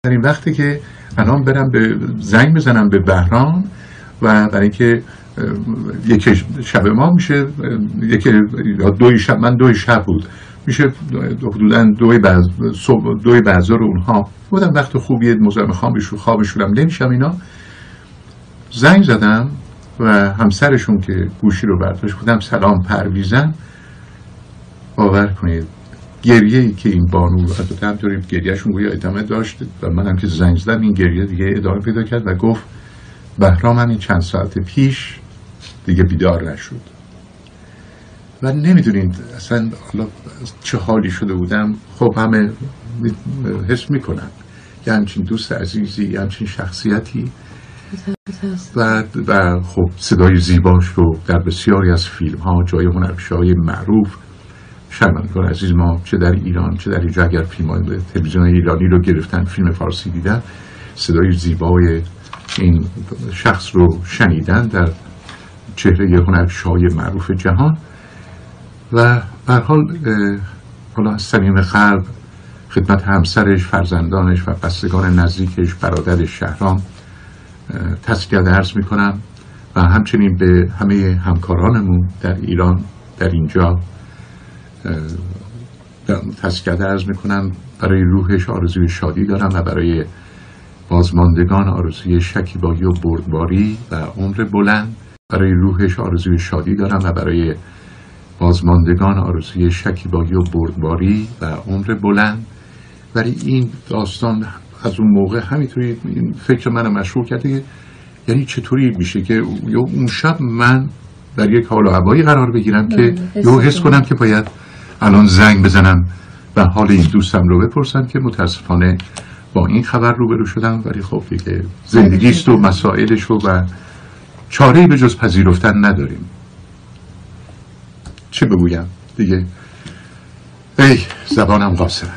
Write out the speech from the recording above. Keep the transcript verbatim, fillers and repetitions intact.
در این وقتی که الان برم به زنگ بزنم به بهرام و برای اینکه یک شب ما میشه یک یا دو شب، من دو شب بود میشه حدودا دوی بعض صبح دوی بعضا رو اونها بودم وقت خوبیه مزاحم خوابشون خوابشونم نمیشم اینا. زنگ زدم و همسرشون که گوشی رو برداشت بودم سلام پرویزم. باور کنید گریه‌ای که این بانو البته همطوری گریه‌شون گویا ادامه داشت و منم که زنگ زدم این گریه دیگه ادامه پیدا کرد و گفت بهرام همین چند ساعت پیش دیگه بیدار نشد. و نمیدونید اصلا حالا چه حالی شده بودم. خب همه حس میکنن یه همچین دوست عزیزی یه همچین شخصیتی و, و خب صدای زیباش رو در بسیاری از فیلم ها جای هنرپیشه‌های معروف شرمندگان عزیز ما چه در ایران چه در اینجا اگر فیلم های تلویزیون ایرانی رو گرفتن فیلم فارسی دیدن صدای زیبای این شخص رو شنیدن در چهره هنرپیشه‌های معروف جهان. و به هر حال حالا از صمیم قلب خدمت همسرش، فرزندانش و بستگان نزدیکش، برادرش شهرام تسلیت عرض میکنم و همچنین به همه همکارانمون در ایران در اینجا تسلیت عرض میکنم. برای روحش آرزوی شادی دارم و برای بازماندگان آرزوی شکیبایی و بردباری و عمر بلند. برای روحش آرزوی شادی دارم و برای بازماندگان آرزوی شکیبایی و بردباری و عمر بلند. ولی این داستان از اون موقع همینطوری این فکر منو مشغول کرده یعنی چطوری میشه که اون شب من در یک حال و هوایی قرار بگیرم که یهو حس کنم که باید الان زنگ بزنم و حال این دوستم رو بپرسم که متاسفانه با این خبر روبرو شدم. ولی خب دیگه زندگیست و مسائلش رو و چاره‌ای به جز پذیرفتن نداریم. چه بگویم دیگه ای زبانم قاصره.